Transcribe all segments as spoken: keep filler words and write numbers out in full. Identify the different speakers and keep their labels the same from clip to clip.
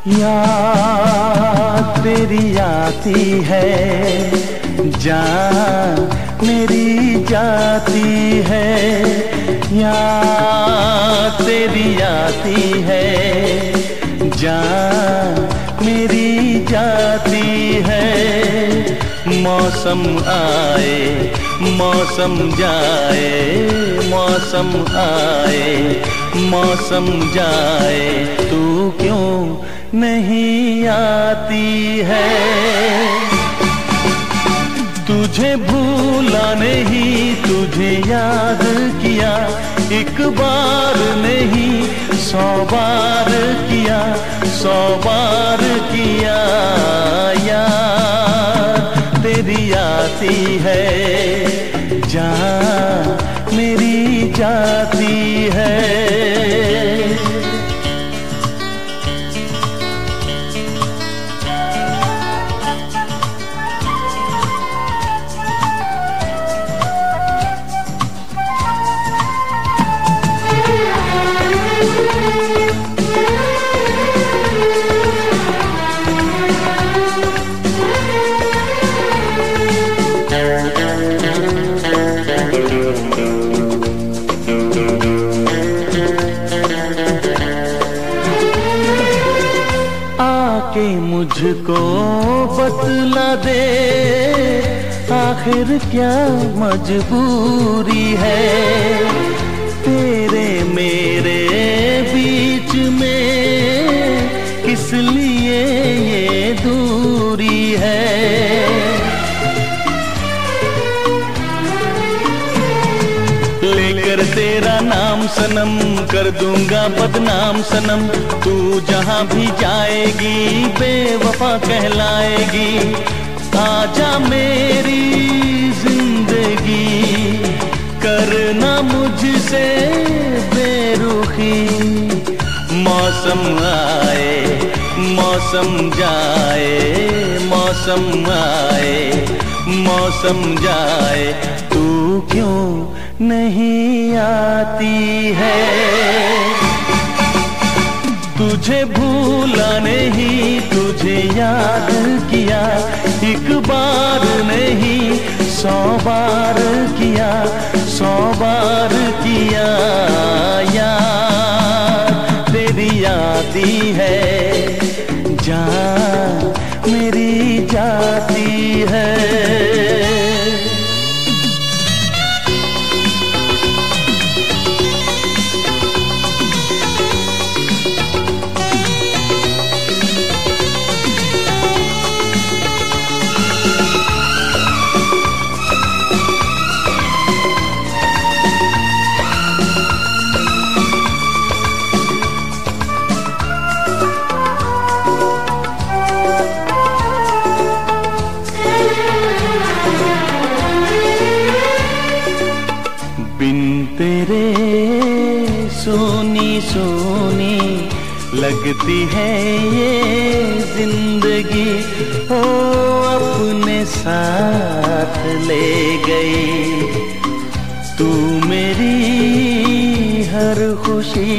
Speaker 1: याद तेरी आती है, जान मेरी जाती है। याद तेरी आती है, जान मेरी जाती है। मौसम आए मौसम जाए, मौसम आए मौसम जाए, तू क्यों नहीं आती है। तुझे भूला नहीं, तुझे याद किया, एक बार नहीं सौ बार किया, सौ बार किया। याद तेरी आती है, जान मेरी जाती है। आके मुझको बतला दे, आखिर क्या मजबूरी है तेरे मेरे बीच में, किस लिए ये दूरी है। लेकर तेरा नाम सनम, कर दूंगा बदनाम सनम। तू जहां भी जाएगी बेवफा कहलाएगी। आजा मेरी जिंदगी, करना मुझसे बेरुखी। मौसम आए मौसम जाए, मौसम आए मौसम जाए, तू क्यों नहीं आती है। तुझे भूला नहीं, तुझे याद किया, एक बार नहीं सौ बार किया, सौ बार किया। याद तेरी आती है, जान मेरी जाती है। बिन तेरे सोनी सोनी लगती है ये जिंदगी, ओ अपने साथ ले गई तू मेरी हर खुशी।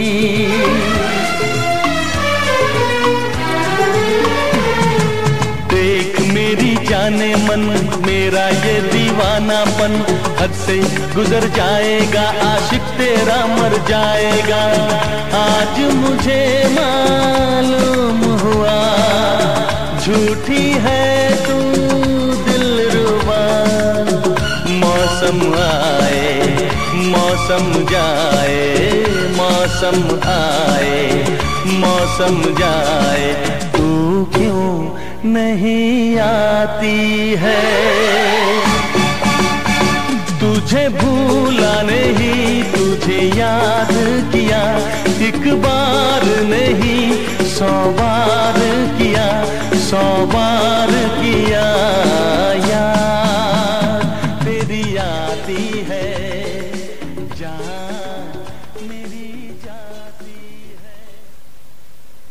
Speaker 1: देख मेरी जाने मन, मेरा ये दीवानापन हद से गुजर जाएगा, आशिक तेरा मर जाएगा। आज मुझे मालूम हुआ झूठी है तू दिलरुबा। मौसम आए मौसम जाए, मौसम आए मौसम जाए, तू क्यों नहीं आती है। तुझे भूला नहीं, तुझे याद किया, एक बार नहीं सौ बार किया, सौ बार किया। याद तेरी आती है।